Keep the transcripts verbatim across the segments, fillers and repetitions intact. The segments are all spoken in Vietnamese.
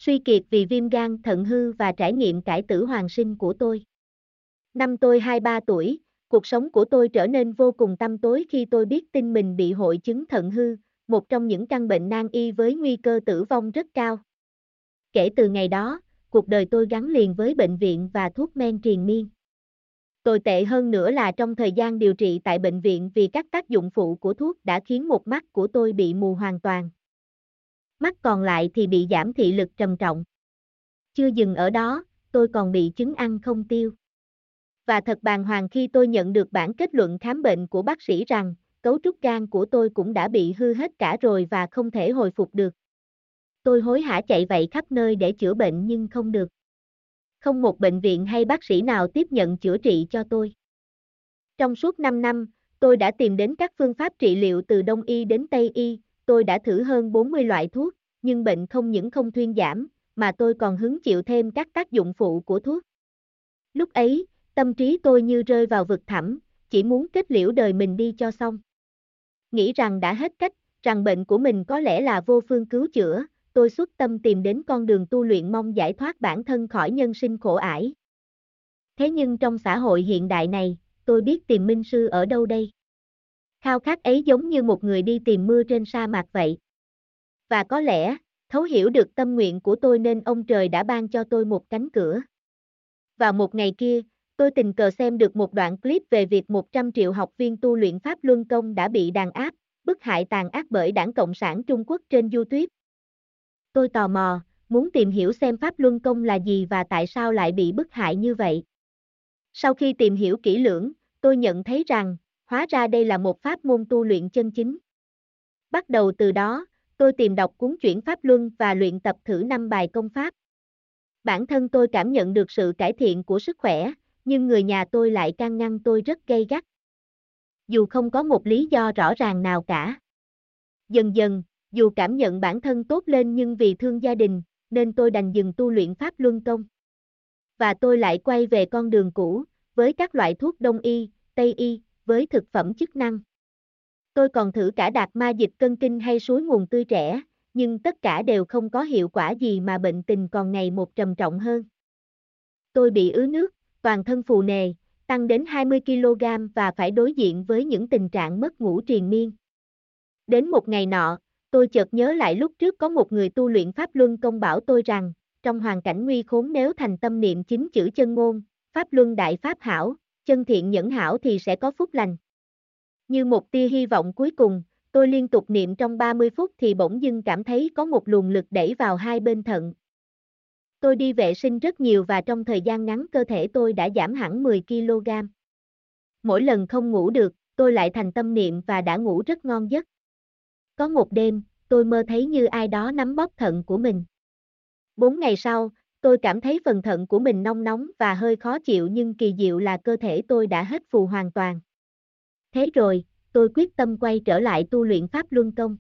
suy kiệt vì viêm gan thận hư và trải nghiệm cải tử hoàn sinh của tôi. Năm tôi hai mươi ba tuổi, cuộc sống của tôi trở nên vô cùng tăm tối khi tôi biết tin mình bị hội chứng thận hư, một trong những căn bệnh nan y với nguy cơ tử vong rất cao. Kể từ ngày đó, cuộc đời tôi gắn liền với bệnh viện và thuốc men triền miên. Tồi tệ hơn nữa là trong thời gian điều trị tại bệnh viện vì các tác dụng phụ của thuốc đã khiến một mắt của tôi bị mù hoàn toàn. Mắt còn lại thì bị giảm thị lực trầm trọng. Chưa dừng ở đó, tôi còn bị chứng ăn không tiêu. Và thật bàng hoàng khi tôi nhận được bản kết luận khám bệnh của bác sĩ rằng, cấu trúc gan của tôi cũng đã bị hư hết cả rồi và không thể hồi phục được. Tôi hối hả chạy vậy khắp nơi để chữa bệnh nhưng không được. Không một bệnh viện hay bác sĩ nào tiếp nhận chữa trị cho tôi. Trong suốt năm năm, tôi đã tìm đến các phương pháp trị liệu từ Đông y đến Tây y, tôi đã thử hơn bốn mươi loại thuốc, nhưng bệnh không những không thuyên giảm, mà tôi còn hứng chịu thêm các tác dụng phụ của thuốc. Lúc ấy, tâm trí tôi như rơi vào vực thẳm, chỉ muốn kết liễu đời mình đi cho xong. Nghĩ rằng đã hết cách, rằng bệnh của mình có lẽ là vô phương cứu chữa, tôi xuất tâm tìm đến con đường tu luyện mong giải thoát bản thân khỏi nhân sinh khổ ải. Thế nhưng trong xã hội hiện đại này, tôi biết tìm minh sư ở đâu đây? Khao khát ấy giống như một người đi tìm mưa trên sa mạc vậy. Và có lẽ, thấu hiểu được tâm nguyện của tôi nên ông trời đã ban cho tôi một cánh cửa. Vào một ngày kia, tôi tình cờ xem được một đoạn clip về việc một trăm triệu học viên tu luyện Pháp Luân Công đã bị đàn áp, bức hại tàn ác bởi Đảng Cộng sản Trung Quốc trên YouTube. Tôi tò mò, muốn tìm hiểu xem Pháp Luân Công là gì và tại sao lại bị bức hại như vậy. Sau khi tìm hiểu kỹ lưỡng, tôi nhận thấy rằng, hóa ra đây là một pháp môn tu luyện chân chính. Bắt đầu từ đó, tôi tìm đọc cuốn Chuyển Pháp Luân và luyện tập thử năm bài công pháp. Bản thân tôi cảm nhận được sự cải thiện của sức khỏe, nhưng người nhà tôi lại can ngăn tôi rất gay gắt. Dù không có một lý do rõ ràng nào cả. Dần dần, dù cảm nhận bản thân tốt lên nhưng vì thương gia đình, nên tôi đành dừng tu luyện Pháp Luân Công. Và tôi lại quay về con đường cũ, với các loại thuốc Đông y, Tây y, với thực phẩm chức năng. Tôi còn thử cả đạt ma dịch cân kinh hay suối nguồn tươi trẻ, nhưng tất cả đều không có hiệu quả gì mà bệnh tình còn ngày một trầm trọng hơn. Tôi bị ứ nước, toàn thân phù nề, tăng đến hai mươi ki lô gam và phải đối diện với những tình trạng mất ngủ triền miên. Đến một ngày nọ, tôi chợt nhớ lại lúc trước có một người tu luyện Pháp Luân Công bảo tôi rằng, trong hoàn cảnh nguy khốn nếu thành tâm niệm chính chữ chân ngôn, Pháp Luân Đại Pháp Hảo, chân thiện nhẫn hảo thì sẽ có phúc lành. Như một tia hy vọng cuối cùng, tôi liên tục niệm trong ba mươi phút thì bỗng dưng cảm thấy có một luồng lực đẩy vào hai bên thận. Tôi đi vệ sinh rất nhiều và trong thời gian ngắn cơ thể tôi đã giảm hẳn mười ki lô gam. Mỗi lần không ngủ được, tôi lại thành tâm niệm và đã ngủ rất ngon giấc. Có một đêm, tôi mơ thấy như ai đó nắm bóp thận của mình. Bốn ngày sau, tôi cảm thấy phần thận của mình nóng nóng và hơi khó chịu nhưng kỳ diệu là cơ thể tôi đã hết phù hoàn toàn. Thế rồi, tôi quyết tâm quay trở lại tu luyện Pháp Luân Công.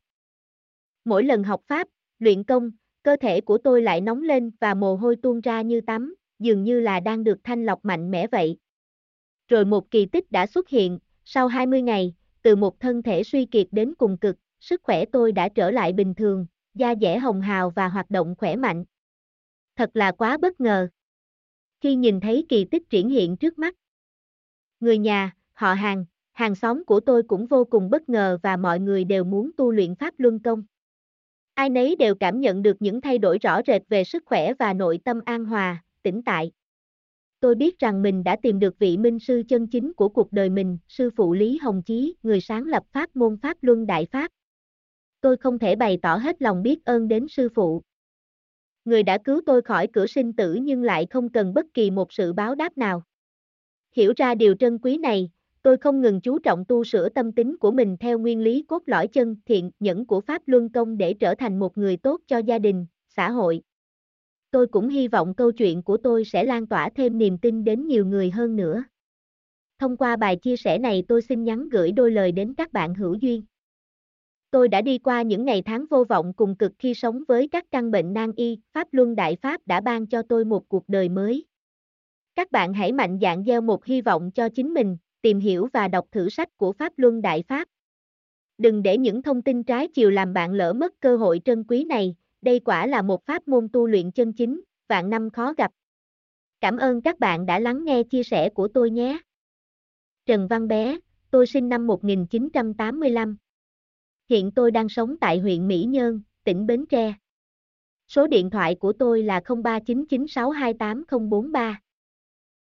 Mỗi lần học Pháp, luyện công, cơ thể của tôi lại nóng lên và mồ hôi tuôn ra như tắm, dường như là đang được thanh lọc mạnh mẽ vậy. Rồi một kỳ tích đã xuất hiện, sau hai mươi ngày, từ một thân thể suy kiệt đến cùng cực, sức khỏe tôi đã trở lại bình thường, da dẻ hồng hào và hoạt động khỏe mạnh. Thật là quá bất ngờ. Khi nhìn thấy kỳ tích triển hiện trước mắt, người nhà, họ hàng, hàng xóm của tôi cũng vô cùng bất ngờ và mọi người đều muốn tu luyện Pháp Luân Công. Ai nấy đều cảm nhận được những thay đổi rõ rệt về sức khỏe và nội tâm an hòa, tĩnh tại. Tôi biết rằng mình đã tìm được vị minh sư chân chính của cuộc đời mình, sư phụ Lý Hồng Chí, người sáng lập pháp môn Pháp Luân Đại Pháp. Tôi không thể bày tỏ hết lòng biết ơn đến sư phụ. Người đã cứu tôi khỏi cửa sinh tử nhưng lại không cần bất kỳ một sự báo đáp nào. Hiểu ra điều trân quý này, tôi không ngừng chú trọng tu sửa tâm tính của mình theo nguyên lý cốt lõi chân thiện nhẫn của Pháp Luân Công để trở thành một người tốt cho gia đình, xã hội. Tôi cũng hy vọng câu chuyện của tôi sẽ lan tỏa thêm niềm tin đến nhiều người hơn nữa. Thông qua bài chia sẻ này tôi xin nhắn gửi đôi lời đến các bạn hữu duyên. Tôi đã đi qua những ngày tháng vô vọng cùng cực khi sống với các căn bệnh nan y, Pháp Luân Đại Pháp đã ban cho tôi một cuộc đời mới. Các bạn hãy mạnh dạn gieo một hy vọng cho chính mình, tìm hiểu và đọc thử sách của Pháp Luân Đại Pháp. Đừng để những thông tin trái chiều làm bạn lỡ mất cơ hội trân quý này, Đây quả là một pháp môn tu luyện chân chính, vạn năm khó gặp. Cảm ơn các bạn đã lắng nghe chia sẻ của tôi nhé. Trần Văn Bé, tôi sinh năm một nghìn chín trăm tám mươi lăm. Hiện tôi đang sống tại huyện Mỹ Nhơn, tỉnh Bến Tre. Số điện thoại của tôi là không ba chín chín sáu hai tám không bốn ba.